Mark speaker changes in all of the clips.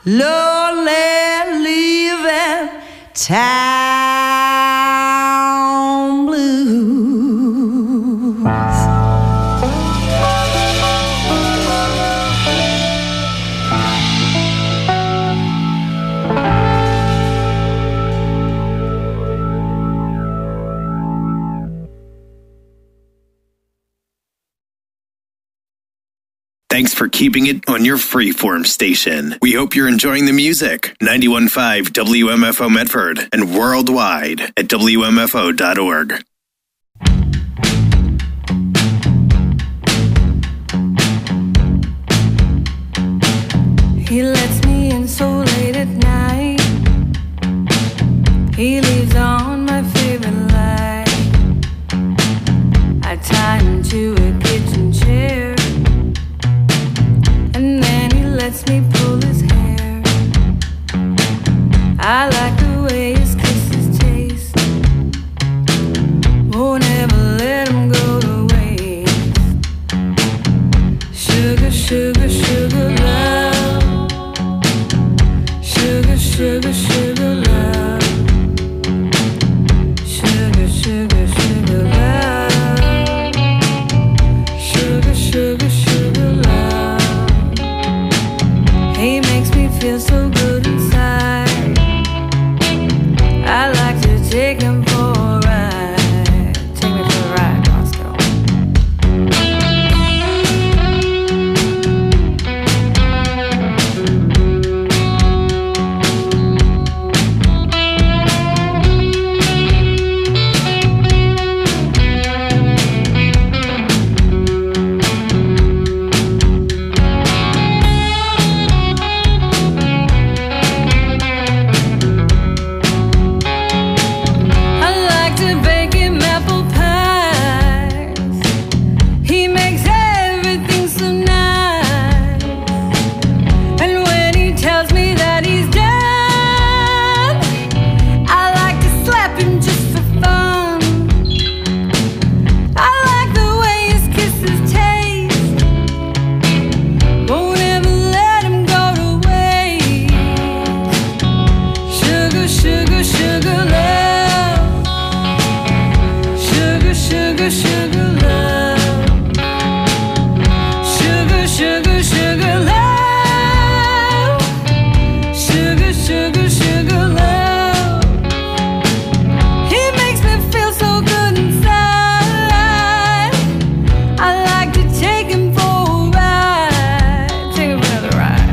Speaker 1: lonely leaving town blues.
Speaker 2: Thanks for keeping it on your freeform station. We hope you're enjoying the music. 91.5 WMFO Medford and worldwide at WMFO.org.
Speaker 3: He lets me in so late at night. He leaves on my favorite light. I tie him to a kitchen chair, and then he lets me pull his hair. I like the way his kisses taste. Won't ever let him go to waste. Sugar, sugar, sugar love. Sugar, sugar, sugar love. Sugar, sugar, sugar love. Sugar, sugar, sugar love. He makes me feel so good inside. I like to take him for a ride. Take me for a ride, Roscoe. I like to bake him apple pies. He makes everything so nice. And when he tells me that he's done, I like to slap him just for fun. I like the way his kisses taste. Won't ever let him go to waste. Sugar, sugar, sugar love. Sugar, sugar, sugar love. Sugar, sugar, sugar love. Sugar, sugar, sugar love. He makes me feel so good inside. I like to take him for a ride. Take him for another ride.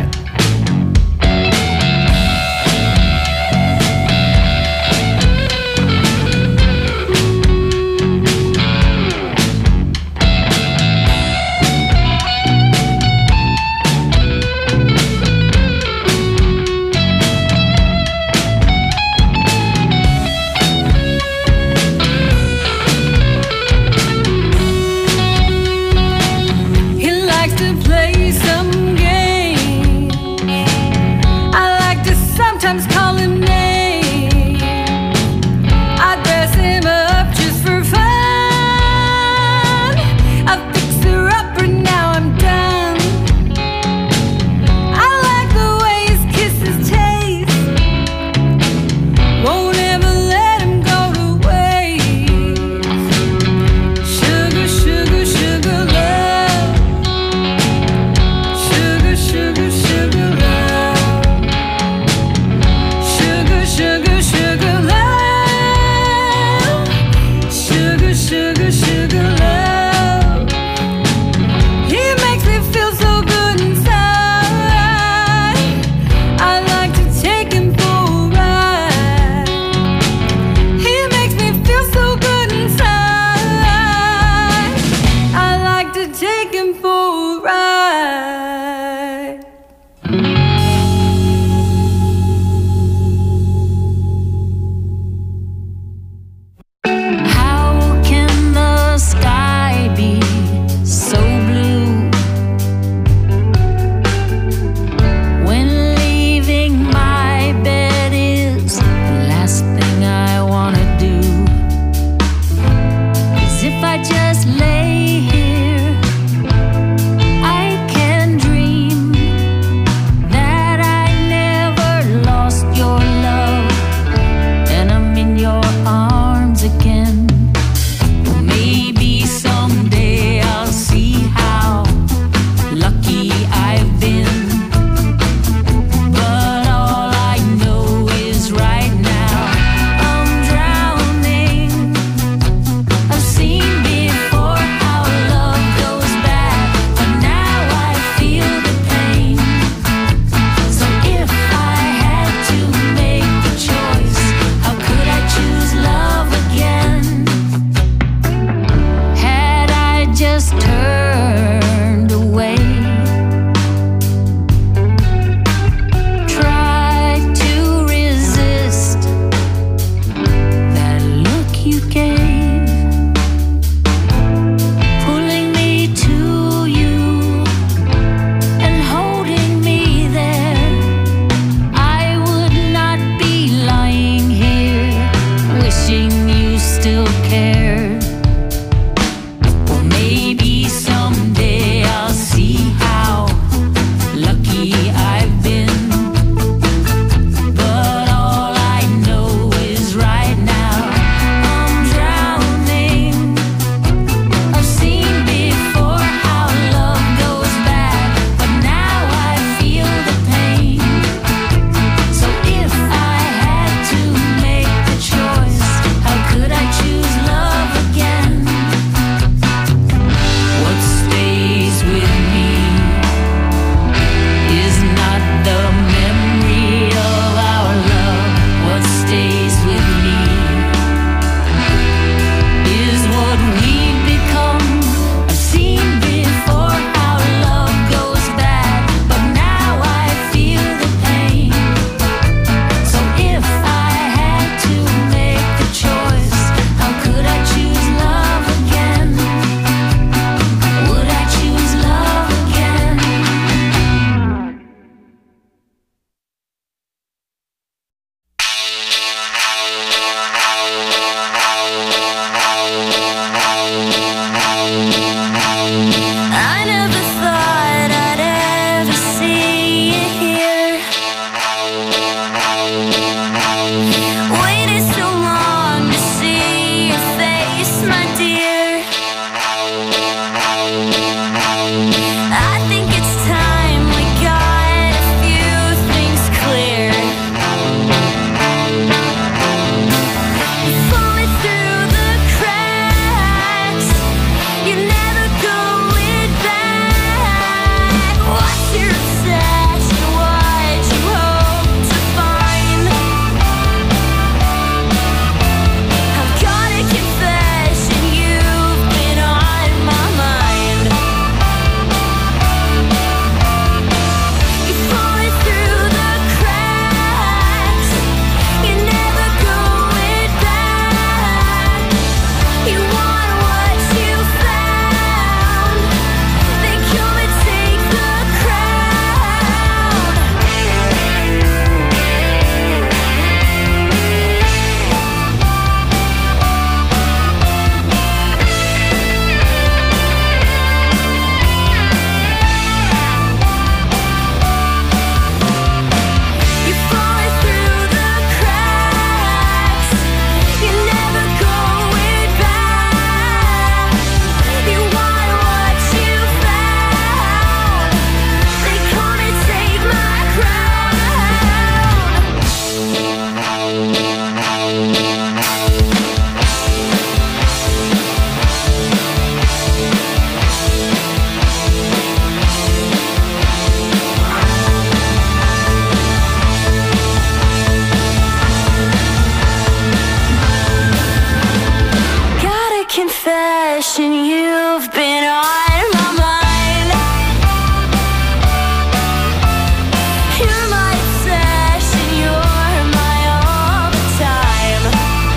Speaker 3: confession, you've been on my mind. You're my obsession, you're my all the time.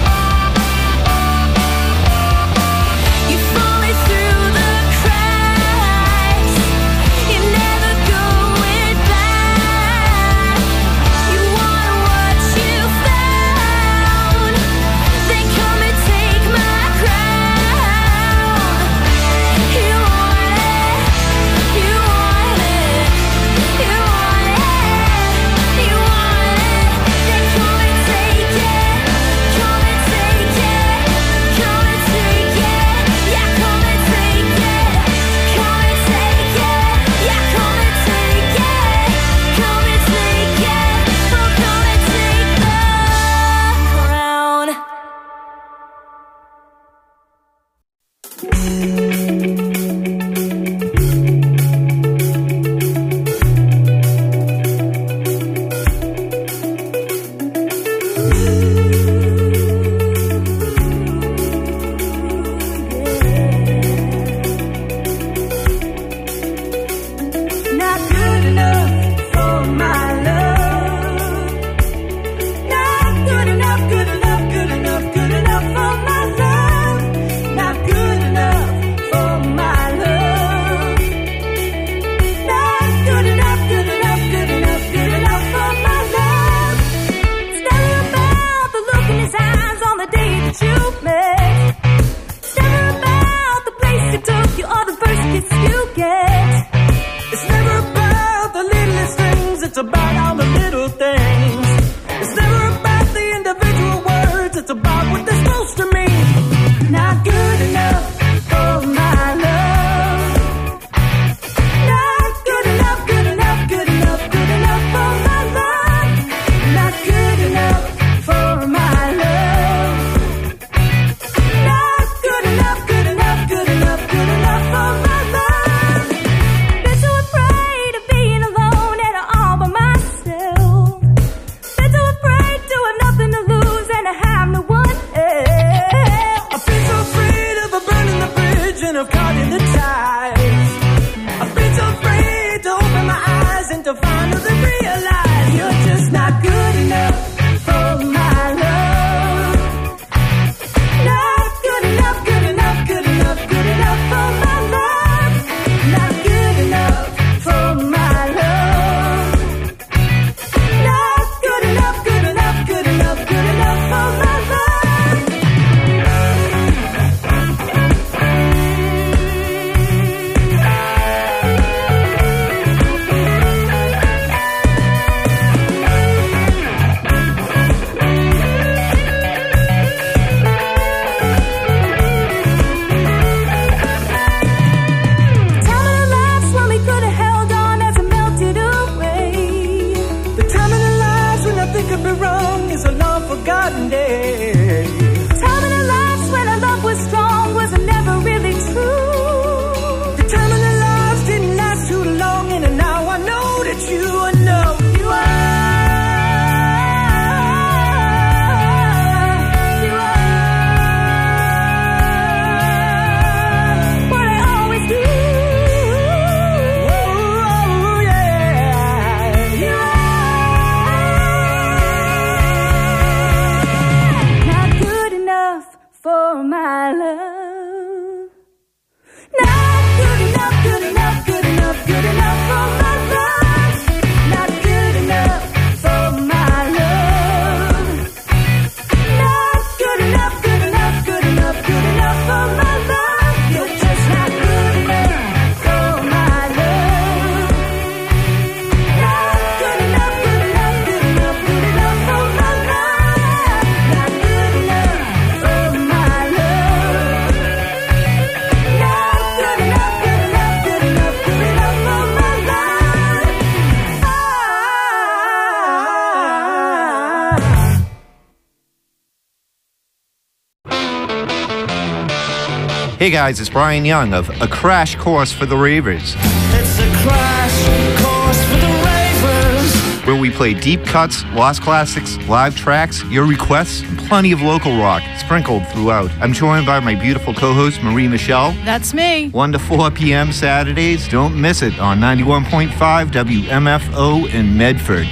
Speaker 3: You fall me through the cracks, you never going back. You want what you found, then come and take my crown. You want it, you want it, you want it, you want it. Then come and take it, come and take it, come and take it. Yeah, come and take it, come and take it. Yeah, come and take it, come and take it. Oh, come and take the crown. Not good enough for my love. Not good enough, good enough, good enough, good enough for my love. Not good enough for my love. Not good enough, good enough, good enough, good enough for my love. It's never about the look in his eyes on the day that you met. It's never about the place you took you or the first kiss you get. It's never about the littlest things, it's about all the little things. It's never about the individual words, it's about what they're supposed to mean. Not good enough for my love. Not good enough, good enough, good enough, good enough for my love. Not good enough for my love. Not good enough, good enough, good enough, good enough for my love. Been too afraid of being alone and all by myself. Been too afraid to have nothing to lose and to have no one else. I've been so afraid of burning the bridge and of caught in the ties. I've been so afraid to open my eyes and to finally realize you're just not good enough for my love. Not good enough, good enough, good enough, good enough for my love. Not good enough for my love. Not good enough, good enough, good enough, good enough for my love. Time in our lives when we could have held on as it melted away. The time in our lives when nothing could be wrong is a long forgotten day. Time in our lives when our love was strong was never really true. The time in our lives didn't last too long, and now I know that you know you are. You are what I always do. Oh, yeah. You are not good enough for my love. Not good enough, good enough, good enough, good enough for my love. Not good enough for my love. Not good enough, good enough, good enough, good enough for my love. You're just not good enough for my love. Not good enough, good enough, good enough, good enough for my love. Not good enough for my love. Not good enough, good enough, good enough, good enough for my love.
Speaker 4: Hey guys, it's Brian Young of A Crash Course for the Ravers.
Speaker 5: It's a crash course for the ravers.
Speaker 4: where we play deep cuts, lost classics, live tracks, your requests, and plenty of local rock sprinkled throughout. I'm joined by my beautiful co-host, Marie Michelle.
Speaker 3: That's me.
Speaker 4: 1 to 4 p.m. Saturdays. Don't miss it on 91.5 WMFO in Medford.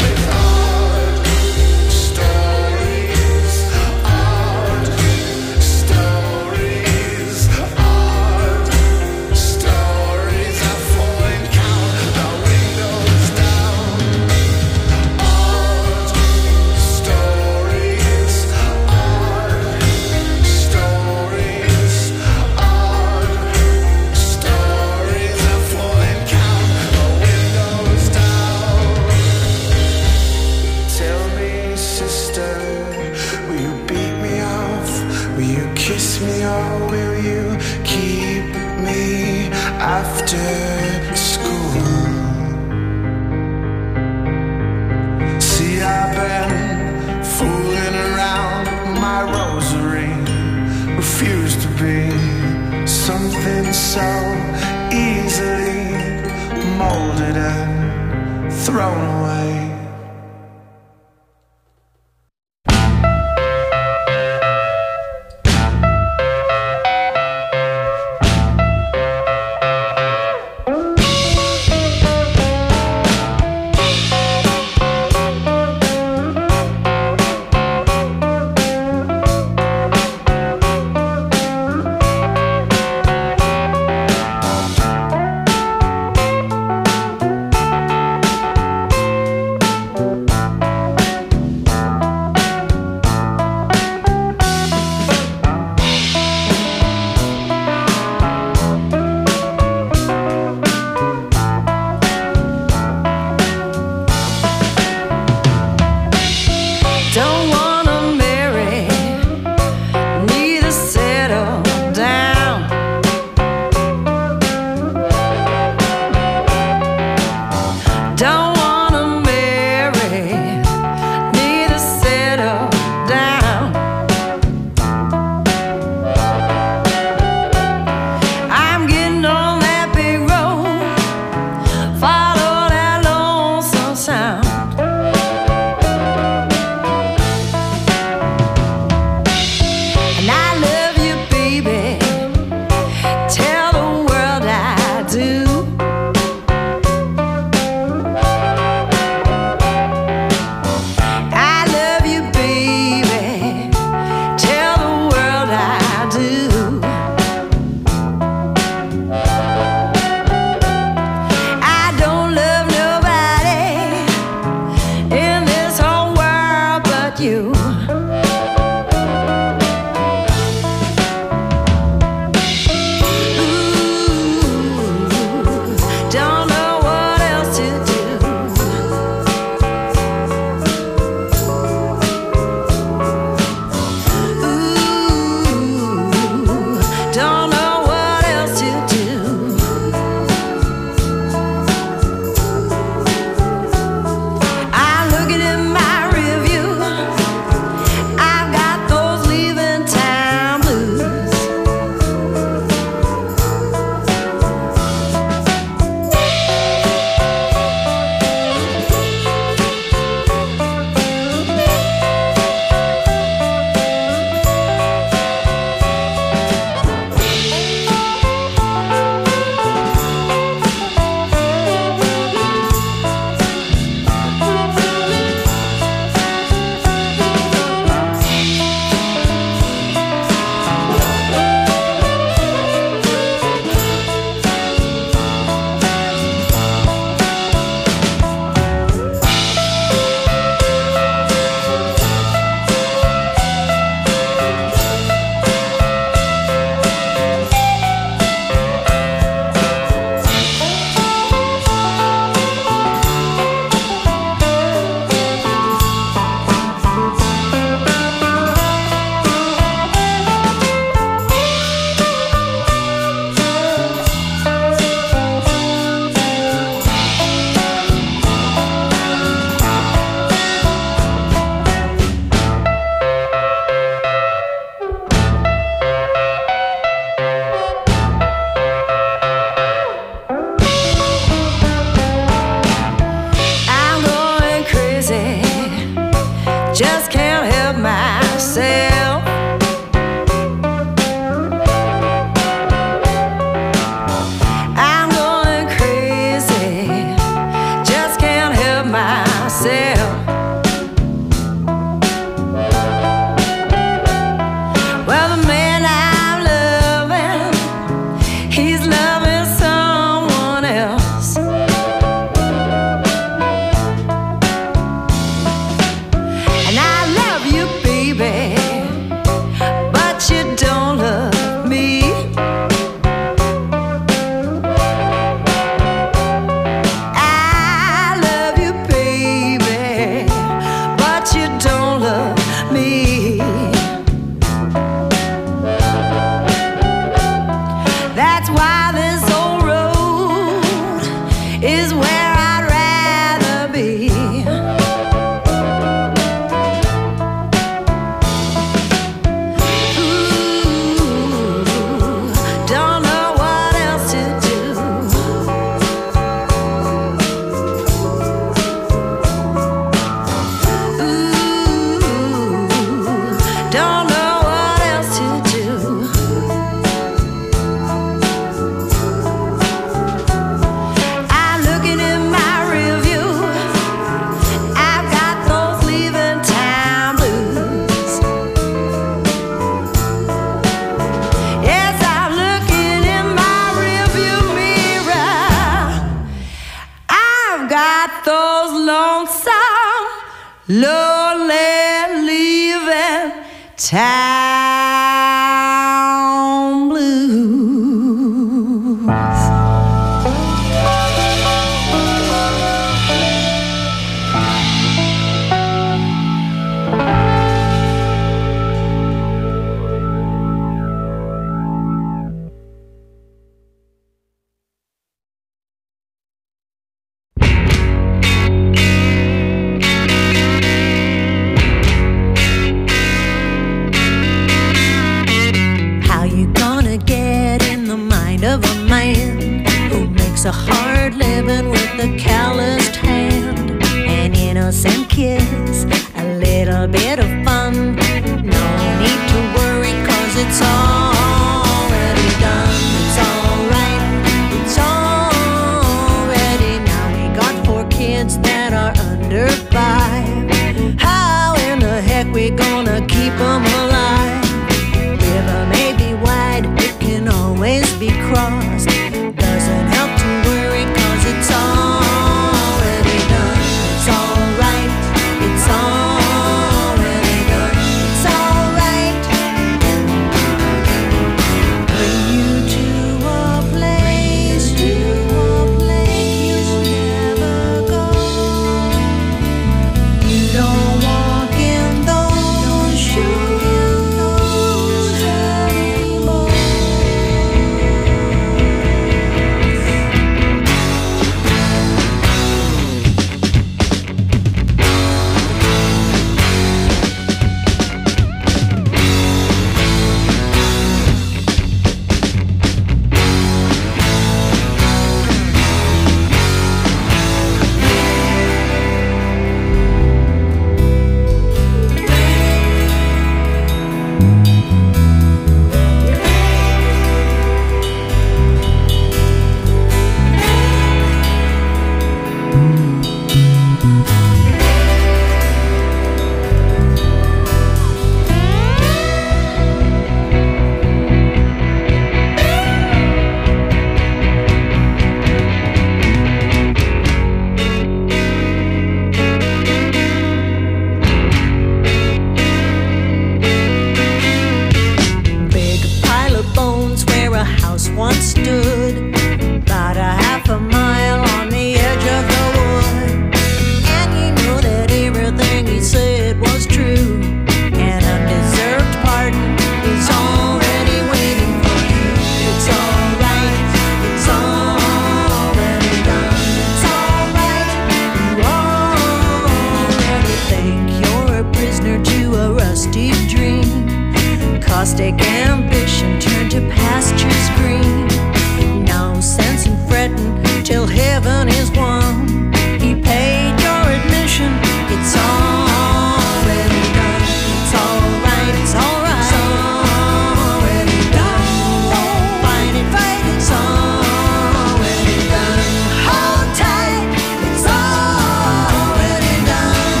Speaker 3: ambition turned to pastures green. No sense in fretting till heaven is won. He paid your admission, it's already done. It's alright, it's alright. It's already done. Don't fight it, it's already done. Hold tight, it's already done.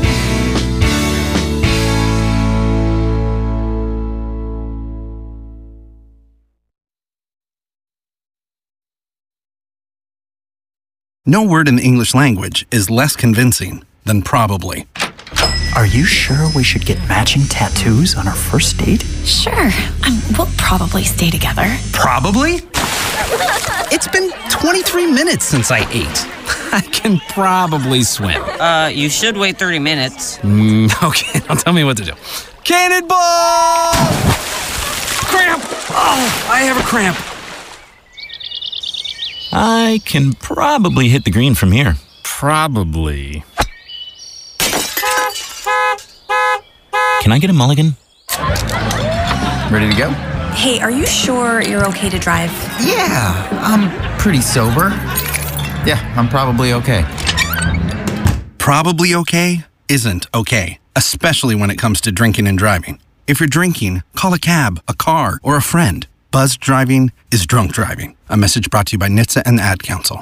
Speaker 5: No word in the English language is less convincing than probably.
Speaker 6: Are you sure we should get matching tattoos on our first date?
Speaker 7: Sure. We'll probably stay together.
Speaker 5: Probably? It's been 23 minutes since I ate. I can probably swim.
Speaker 8: You should wait 30 minutes.
Speaker 5: Okay, now tell me what to do. Cannonball! Cramp! Oh, I have a cramp.
Speaker 9: I can probably hit the green from here.
Speaker 5: Probably.
Speaker 9: Can I get a mulligan?
Speaker 6: Ready to go?
Speaker 7: Hey, are you sure you're okay to drive?
Speaker 6: Yeah, I'm pretty sober. Yeah, I'm probably okay.
Speaker 5: Probably okay isn't okay, especially when it comes to drinking and driving. If you're drinking, call a cab, a car, or a friend. Buzzed driving is drunk driving. A message brought to you by NHTSA and the Ad Council.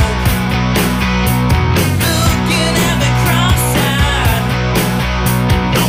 Speaker 3: Looking at me cross-eyed.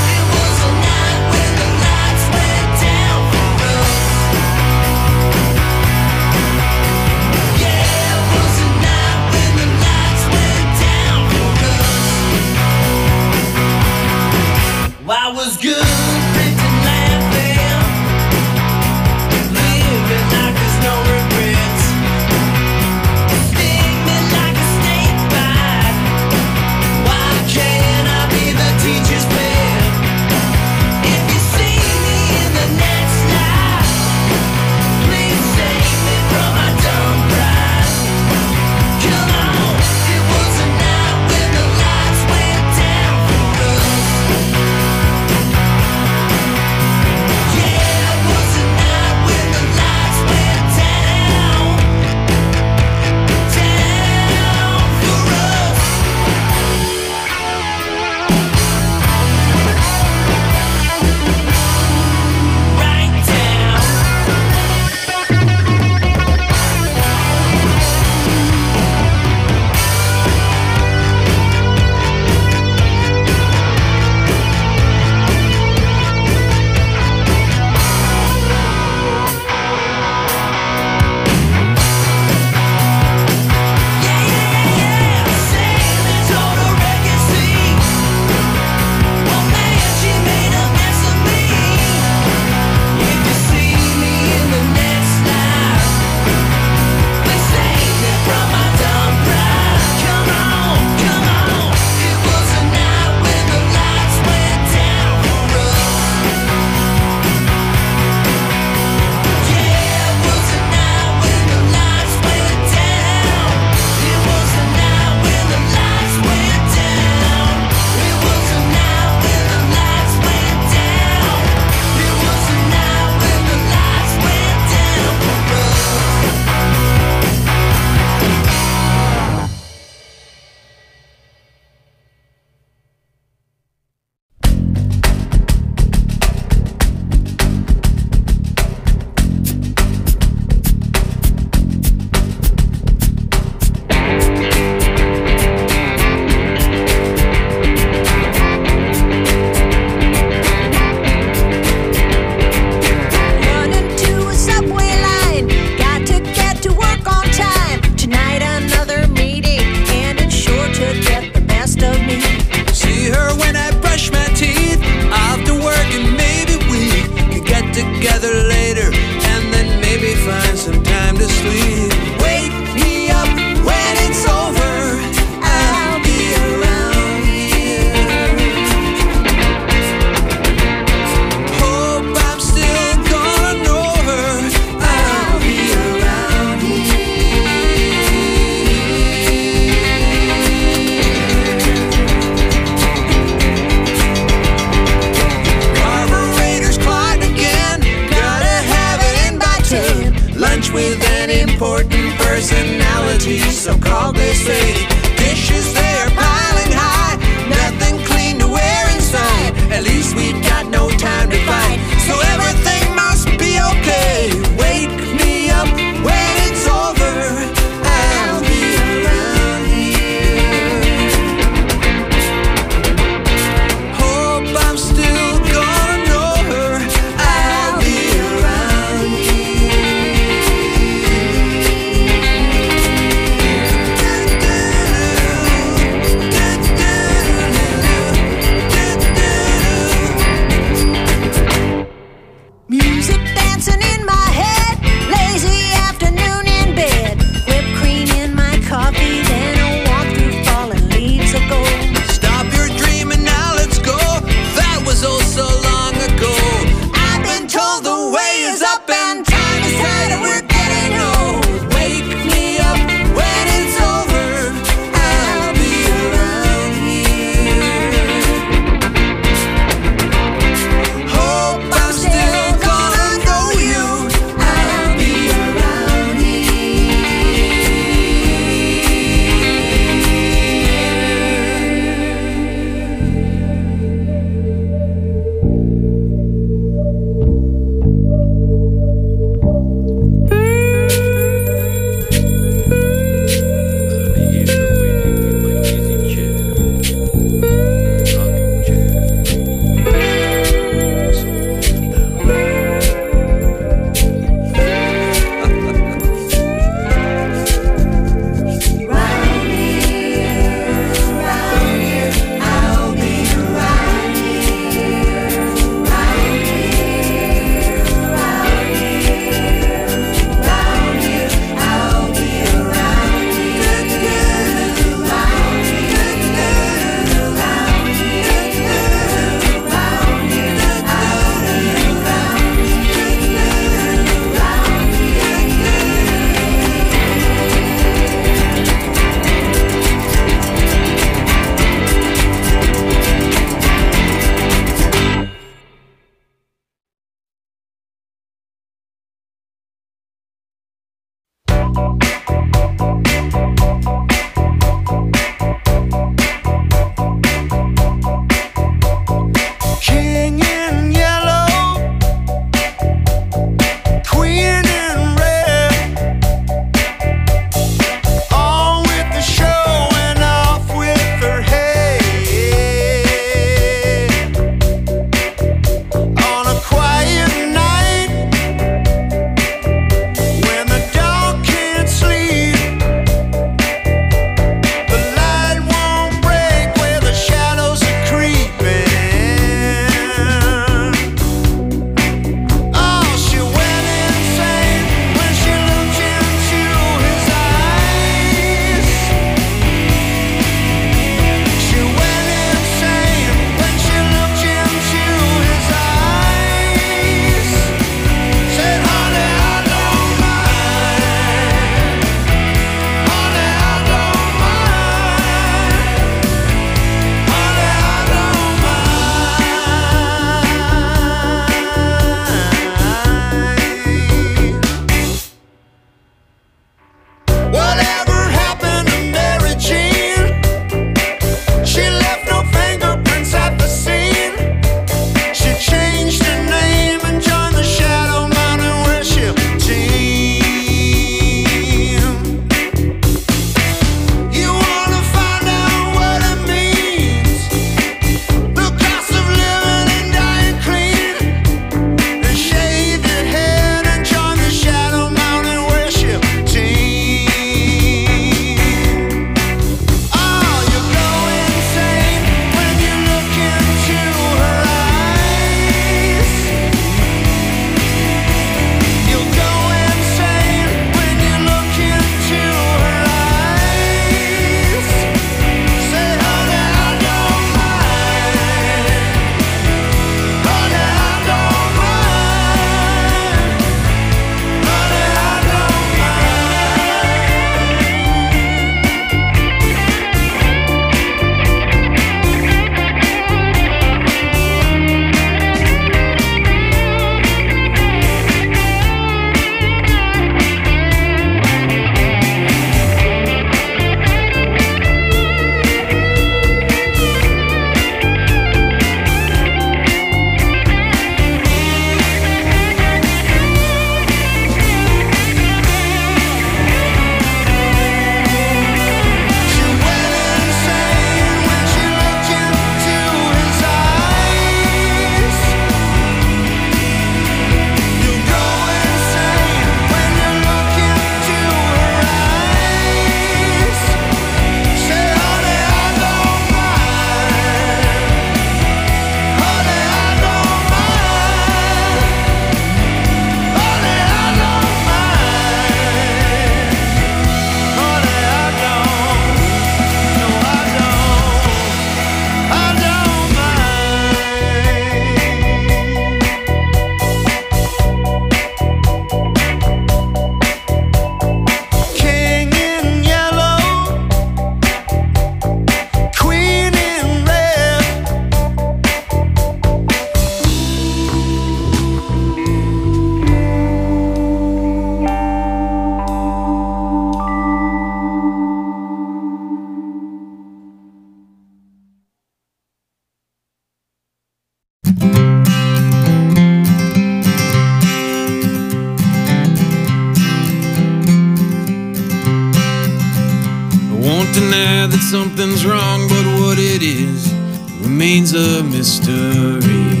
Speaker 10: Won't deny that something's wrong, but what it is remains a mystery.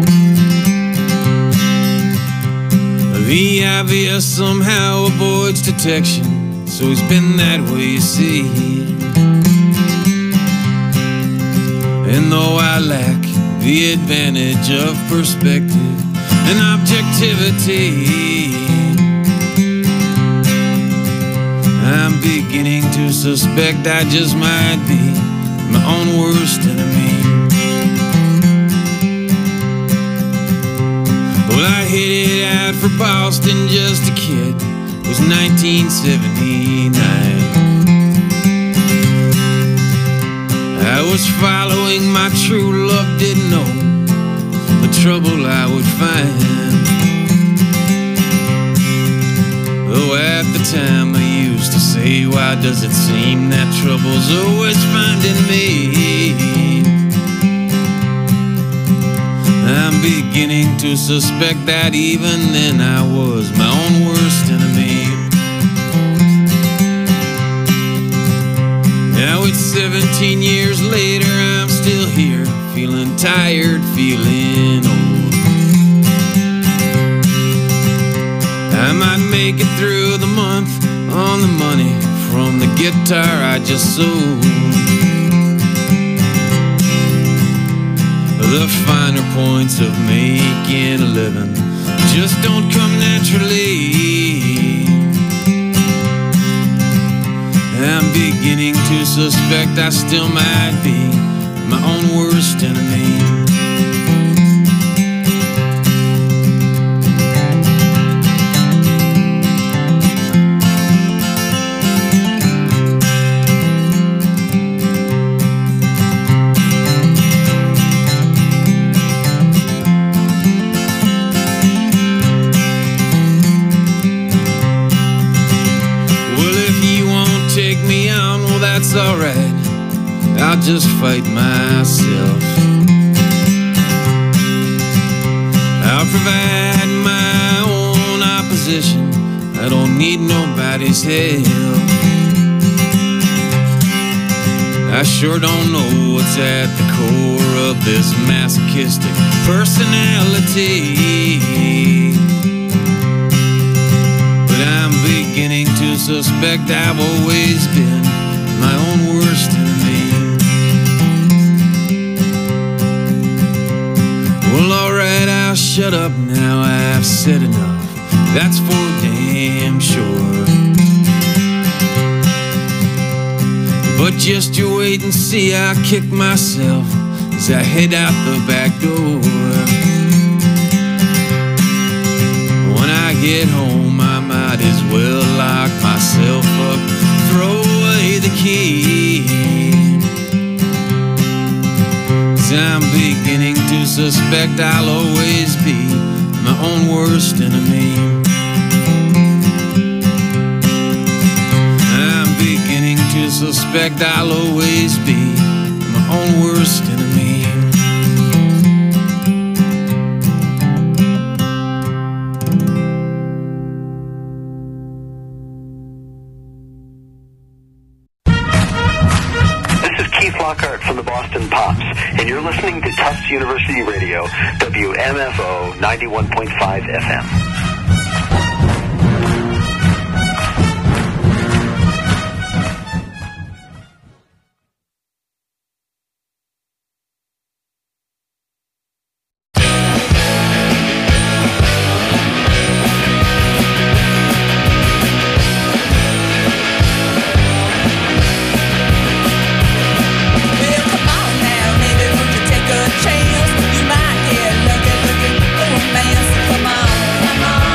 Speaker 10: The obvious somehow avoids detection, so it's been that way, you see. And though I lack the advantage of perspective and objectivity, I'm beginning to suspect I just might be my own worst enemy. Well, I headed out for Boston just a kid. It was 1979. I was following my true love, didn't know the trouble I would find. Though at the time I used to say, why does it seem that trouble's always finding me? I'm beginning to suspect that even then I was my own worst enemy. Now it's 17 years later, I'm still here, feeling tired, feeling old. I might make it through the month on the money from the guitar I just sold. The finer points of making a living just don't come naturally. I'm beginning to suspect I still might be my own worst enemy. That's alright, I'll just fight myself. I'll provide my own opposition, I don't need nobody's help. I sure don't know what's at the core of this masochistic personality, but I'm beginning to suspect I've always been my own worst enemy. Well, alright, I'll shut up now, I've said enough, that's for damn sure. But just you wait and see, I'll kick myself as I head out the back door. When I get home, I might as well lock myself up, throw away the key. 'Cause I'm beginning to suspect I'll always be my own worst enemy. I'm beginning to suspect I'll always be my own worst enemy.
Speaker 11: From the Boston Pops, and you're listening to Tufts University Radio, WMFO 91.5 FM.
Speaker 3: Chance, you might get lucky, come on.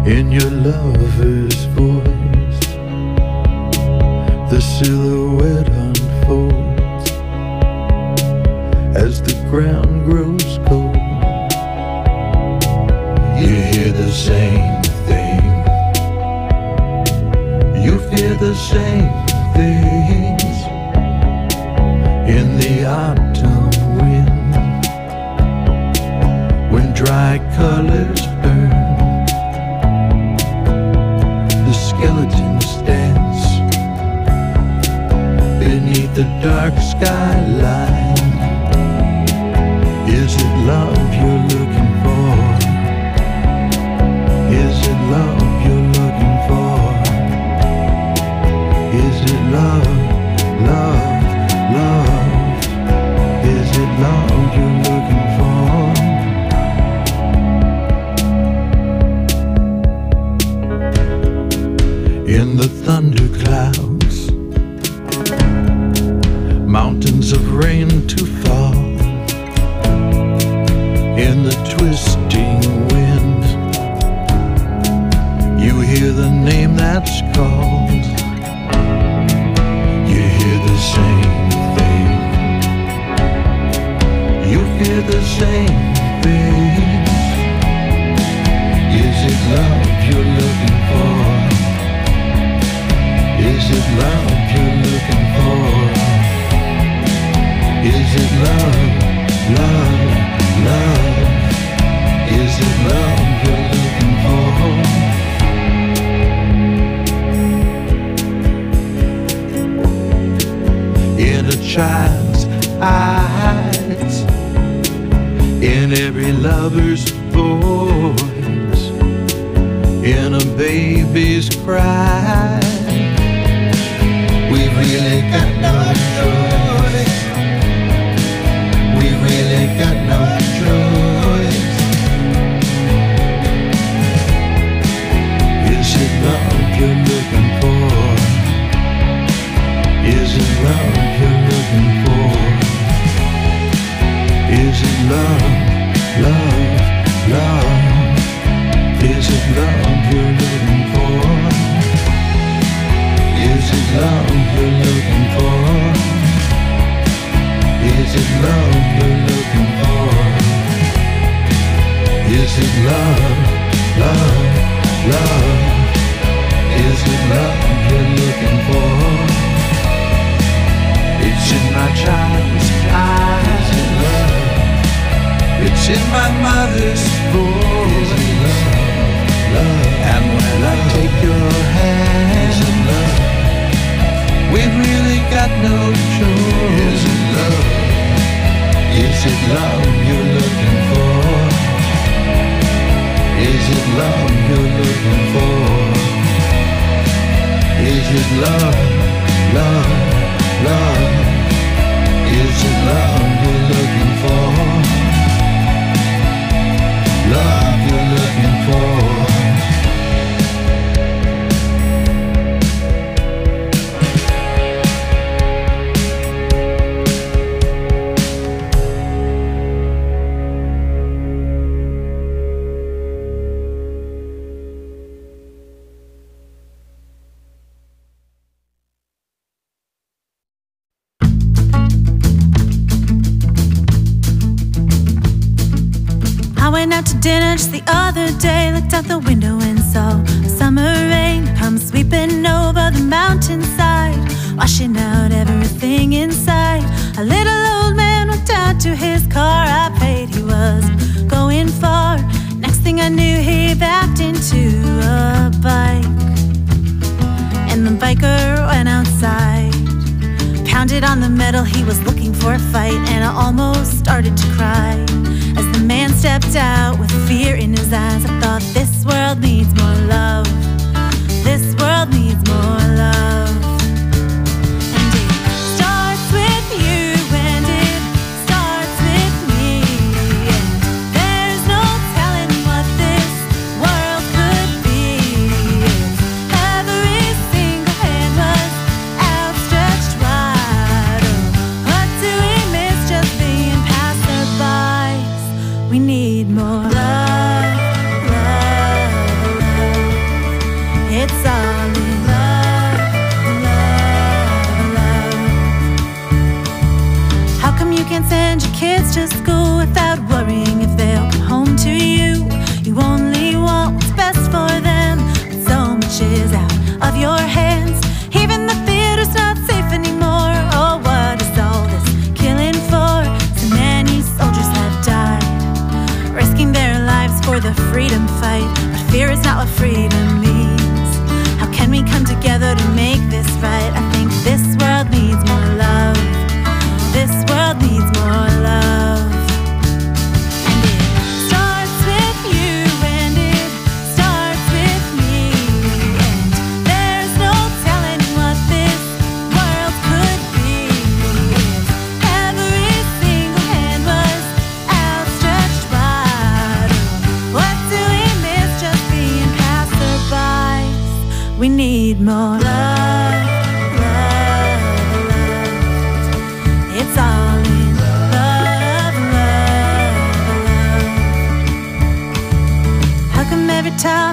Speaker 12: in your lover's voice. The silhouette unfolds as the ground grows cold. You hear the same thing, you fear the same things in the autumn wind, when dry colors burn, the skeletons dance beneath the dark skyline. Is it love you're looking for? Is it love you're looking for? Is it love, love, love? Is it love you're looking for? In the thunderclouds, mountains of rain to fall, in the twisting wind, you hear the name that's called. You hear the same thing, you hear the same thing. Is it love you're looking for? Is it love you're looking for? Is it love, love, love? Is it love you're looking for? In a child's eyes, in every lover's voice, in a baby's cry, we really got no choice. We really got no choice. Is it love you're looking for? Is it love you're looking for? Is it love, love, love? Is it love you're looking for? Is it love you're looking for? Is it love you're looking for? Is it love, love, love? Is it love you're looking for? It's in my child's eyes. Is it love? It's in my mother's voice. Is it love, love? And when I take your hand, is it love? We've really got no choice. Is it love? Is it love you're looking for? Is it love you're looking for? Is it love, love, love? Is it love you're looking for? Love you're looking for?
Speaker 3: Out to dinner just the other day, looked out the window and saw summer rain come sweeping over the mountainside, washing out everything inside. A little old man walked out to his car. I prayed he was going far. Next thing I knew, he backed into a bike, and the biker went outside, pounded on the metal. He was looking for a fight, and I almost started to cry as the man stepped out with fear in his eyes. I thought, this world needs more love. This world needs more love. And it starts with you, and it starts with me. And there's no telling what this world could be if every single hand was outstretched wide. Oh, what do we miss just being passerbys? We need more love. freedom means. How can we come together to make this right? I think this world needs more love. This world needs more love. And it starts with you and it starts with me. And there's no telling what this world could be if every single hand was outstretched wide. What do we miss just being passerbys? We need more love, love, love. It's all in love, love, love. How come every time